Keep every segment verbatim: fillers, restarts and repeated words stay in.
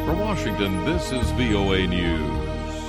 From Washington, this is V O A News.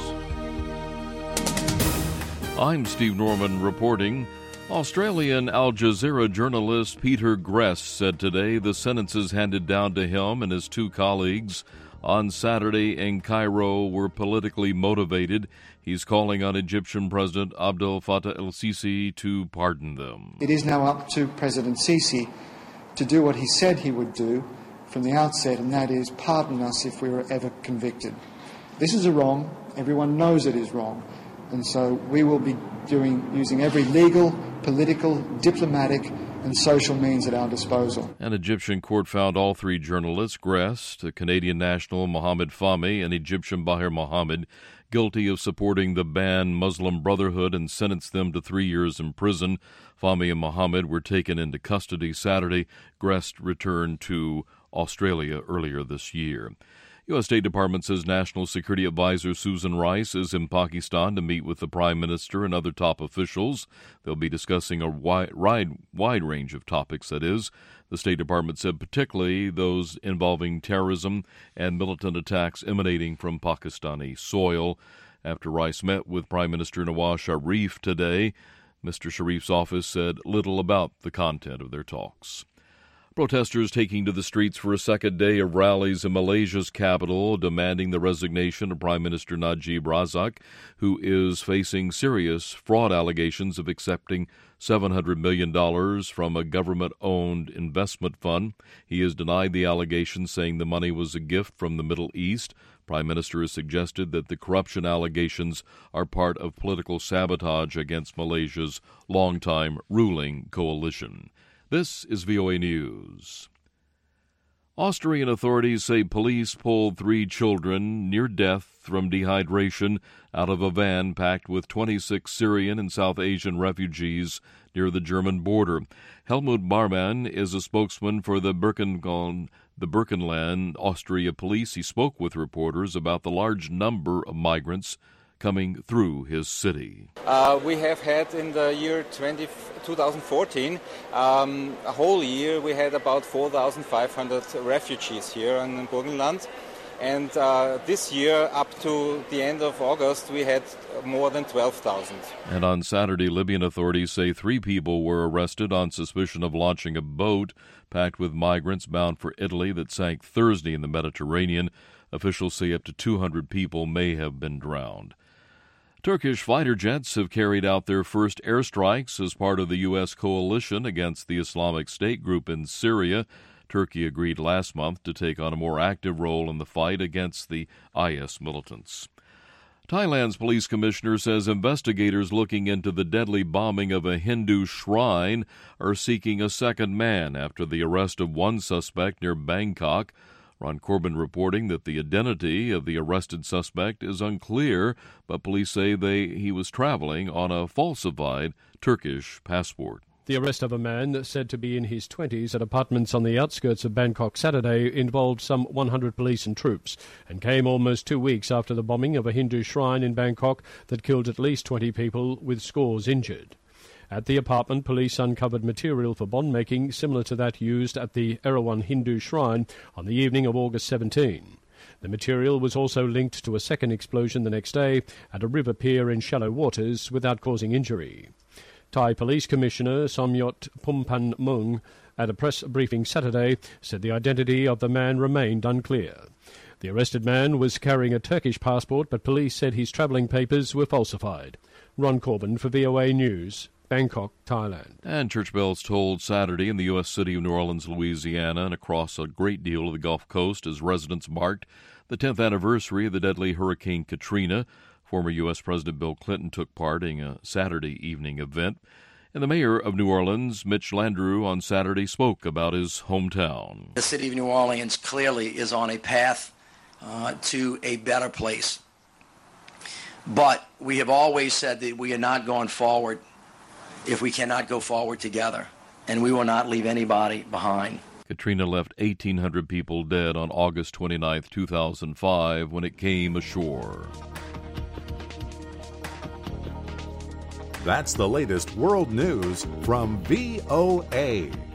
I'm Steve Norman reporting. Australian Al Jazeera journalist Peter Gress said today the sentences handed down to him and his two colleagues on Saturday in Cairo were politically motivated. He's calling on Egyptian President Abdel Fattah el-Sisi to pardon them. It is now up to President Sisi to do what he said he would do from the outset, and that is pardon us if we were ever convicted. This is a wrong. Everyone knows it is wrong. And so we will be doing using every legal, political, diplomatic and social means at our disposal. An Egyptian court found all three journalists, Gress, the Canadian national Mohamed Fahmy, and Egyptian Bahir Mohamed, guilty of supporting the banned Muslim Brotherhood and sentenced them to three years in prison. Fahmy and Mohamed were taken into custody Saturday. Gress returned to Australia earlier this year. U S. State Department says National Security Advisor Susan Rice is in Pakistan to meet with the Prime Minister and other top officials. They'll be discussing a wide, wide, wide range of topics, that is. The State Department said particularly those involving terrorism and militant attacks emanating from Pakistani soil. After Rice met with Prime Minister Nawaz Sharif today, Mister Sharif's office said little about the content of their talks. Protesters taking to the streets for a second day of rallies in Malaysia's capital, demanding the resignation of Prime Minister Najib Razak, who is facing serious fraud allegations of accepting seven hundred million dollars from a government-owned investment fund. He has denied the allegations, saying the money was a gift from the Middle East. Prime Minister has suggested that the corruption allegations are part of political sabotage against Malaysia's longtime ruling coalition. This is V O A News. Austrian authorities say police pulled three children near death from dehydration out of a van packed with twenty-six Syrian and South Asian refugees near the German border. Helmut Barman is a spokesman for the Birkenland, the Birkenland, Austria police. He spoke with reporters about the large number of migrants coming through his city. Uh, we have had in the year twenty, twenty fourteen, um, a whole year, we had about four thousand five hundred refugees here in Burgenland. And uh, this year, up to the end of August, we had more than twelve thousand. And on Saturday, Libyan authorities say three people were arrested on suspicion of launching a boat packed with migrants bound for Italy that sank Thursday in the Mediterranean. Officials say up to two hundred people may have been drowned. Turkish fighter jets have carried out their first airstrikes as part of the U S coalition against the Islamic State group in Syria. Turkey agreed last month to take on a more active role in the fight against the I S militants. Thailand's police commissioner says investigators looking into the deadly bombing of a Hindu shrine are seeking a second man after the arrest of one suspect near Bangkok. Ron Corbin reporting that the identity of the arrested suspect is unclear, but police say they he was traveling on a falsified Turkish passport. The arrest of a man said to be in his twenties at apartments on the outskirts of Bangkok Saturday involved some one hundred police and troops and came almost two weeks after the bombing of a Hindu shrine in Bangkok that killed at least twenty people with scores injured. At the apartment, police uncovered material for bond-making similar to that used at the Erawan Hindu shrine on the evening of August seventeenth. The material was also linked to a second explosion the next day at a river pier in shallow waters without causing injury. Thai Police Commissioner Somyot Pumpan Mung, at a press briefing Saturday, said the identity of the man remained unclear. The arrested man was carrying a Turkish passport, but police said his travelling papers were falsified. Ron Corbin for V O A News, Bangkok, Thailand. And church bells tolled Saturday in the U S city of New Orleans, Louisiana, and across a great deal of the Gulf Coast as residents marked the tenth anniversary of the deadly Hurricane Katrina. Former U S President Bill Clinton took part in a Saturday evening event. And the mayor of New Orleans, Mitch Landrieu, on Saturday spoke about his hometown. The city of New Orleans clearly is on a path uh, to a better place. But we have always said that we are not going forward if we cannot go forward together, and we will not leave anybody behind. Katrina left eighteen hundred people dead on August twenty-ninth, two thousand five, when it came ashore. That's the latest world news from V O A.